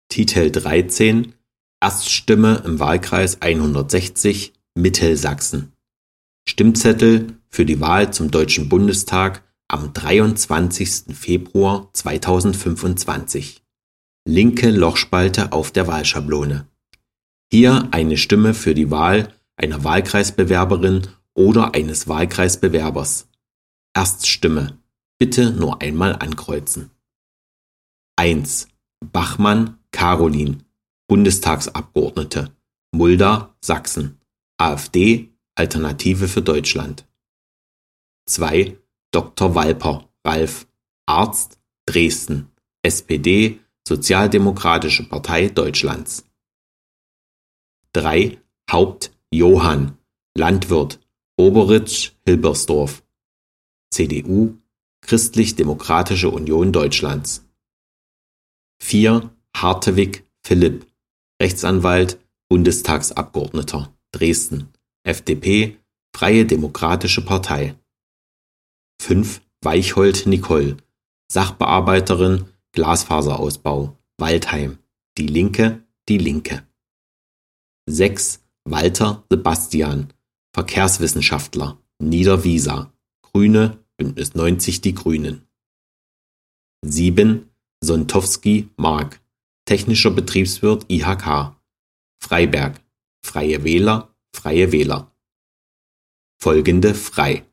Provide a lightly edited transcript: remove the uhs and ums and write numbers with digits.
Titel 13 Erststimme im Wahlkreis 160 Mittelsachsen. Stimmzettel für die Wahl zum Deutschen Bundestag am 23. Februar 2025. Linke Lochspalte auf der Wahlschablone. Hier eine Stimme für die Wahl einer Wahlkreisbewerberin oder eines Wahlkreisbewerbers. Erststimme. Bitte nur einmal ankreuzen. 1. Bachmann Caroline, Bundestagsabgeordnete, Mulda, Sachsen, AfD, Alternative für Deutschland. 2. Dr. Walper Ralf, Arzt, Dresden, SPD, Sozialdemokratische Partei Deutschlands. 3. Haupt Johann, Landwirt, Oberitsch-Hilbersdorf, CDU, Christlich-Demokratische Union Deutschlands. 4. Hartewig Philipp, Rechtsanwalt, Bundestagsabgeordneter, Dresden, FDP, Freie Demokratische Partei. 5. Weichhold Nicole, Sachbearbeiterin, Glasfaserausbau, Waldheim, Die Linke, Die Linke. 6. Walter Sebastian, Verkehrswissenschaftler, Niederwiesa, Grüne, Bündnis 90 Die Grünen. 7. Sontowski Mark, Technischer Betriebswirt IHK, Freiberg, Freie Wähler, Freie Wähler. Folgende frei.